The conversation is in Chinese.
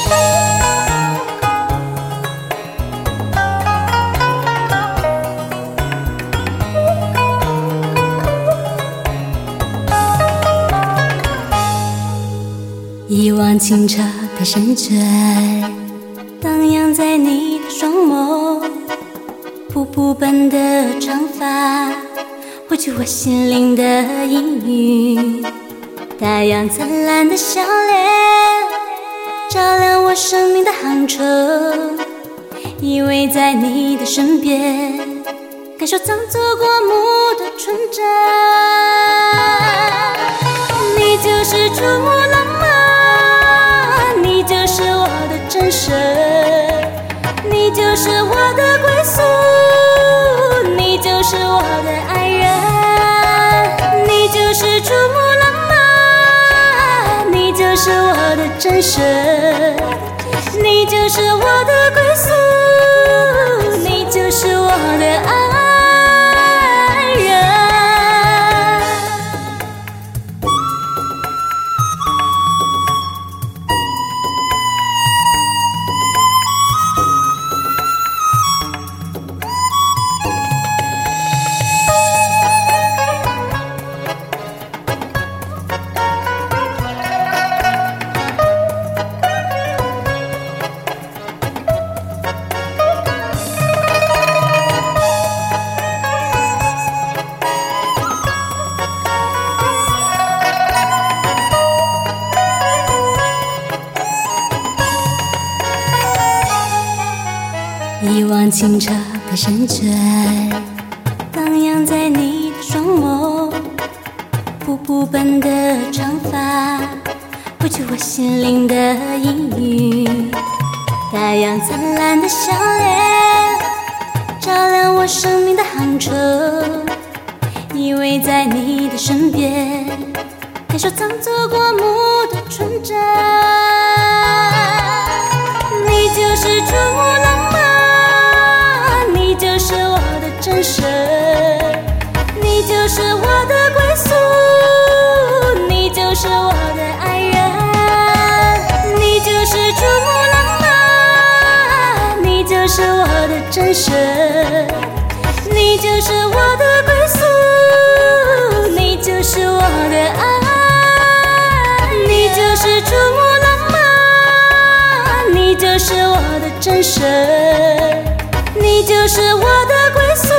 一往情澈的深沉，荡漾在你的双眸，瀑布般的长发，汇聚我心灵的阴云。大洋灿烂的笑脸，照亮我生命的航程。依偎在你的身边，感受曾做过母的纯真。你就是注目浪漫，你就是我的真神，你就是我的归宿，你就是我的爱人。你就是注目浪漫，你就是我的真神，你就是我的归宿，你就是我的爱人。一往情澈的深沉，荡漾在你的双眸，瀑布般的长发，汇聚我心灵的阴云。大洋灿烂的笑脸，照亮我生命的航程。依偎在你的身边，感受曾做过母的纯真。你就是注目浪漫，你就是我的真神，你就是我的归宿，你就是我的爱人。你就是注目浪漫，你就是我的真神，你就是我的归宿，你就是我的爱。你就是注目浪漫，你就是我的真神，你就是我的归宿。